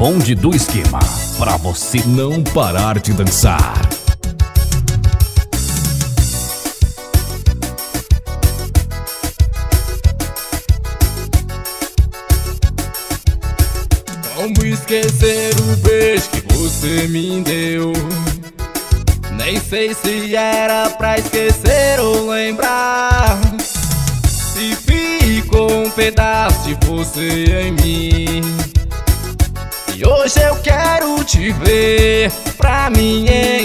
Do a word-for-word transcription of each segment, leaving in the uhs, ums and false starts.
bonde do esquema, pra você não parar de dançar. Como esquecer o beijo que você me deu? Nem sei se era pra esquecer ou lembrar. Se ficou um pedaço de você em mim. E hoje eu quero te ver pra me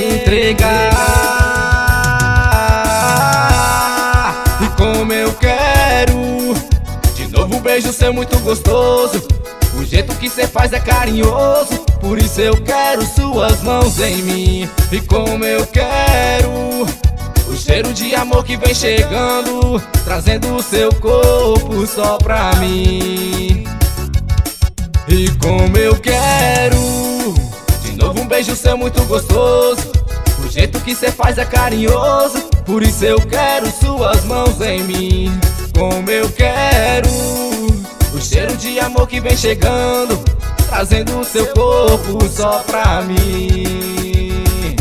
entregar. E como eu quero de novo um beijo seu muito gostoso. O jeito que cê faz é carinhoso, por isso eu quero suas mãos em mim. E como eu quero o cheiro de amor que vem chegando, trazendo o seu corpo só pra mim. E como eu quero de novo um beijo seu muito gostoso. O jeito que cê faz é carinhoso, por isso eu quero suas mãos em mim. Como eu quero o cheiro de amor que vem chegando, trazendo o seu corpo só pra mim.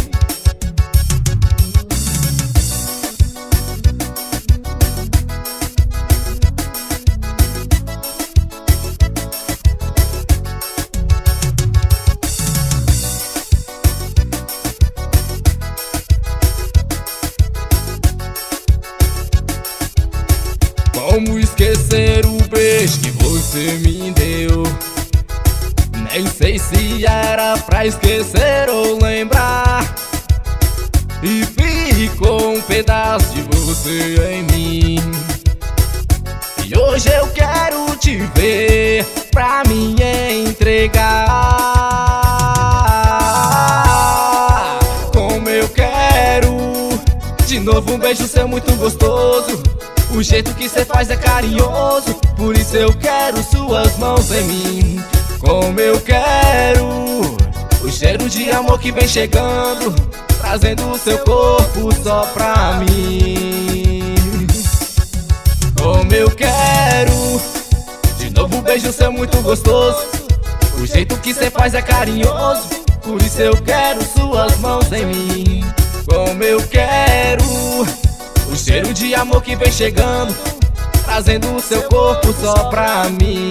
Como esquecer o beijo que você me deu? Nem sei se era pra esquecer ou lembrar. E ficou um pedaço de você em mim. E hoje eu quero te ver pra me entregar. Como eu quero de novo um beijo seu muito gostoso. O jeito que cê faz é carinhoso, por isso eu quero suas mãos em mim. Como eu quero o cheiro de amor que vem chegando, trazendo o seu corpo só pra mim. Como eu quero de novo um beijo seu muito gostoso. O jeito que cê faz é carinhoso, por isso eu quero suas mãos em mim. Como eu quero o cheiro de amor que vem chegando, trazendo o seu corpo só pra mim.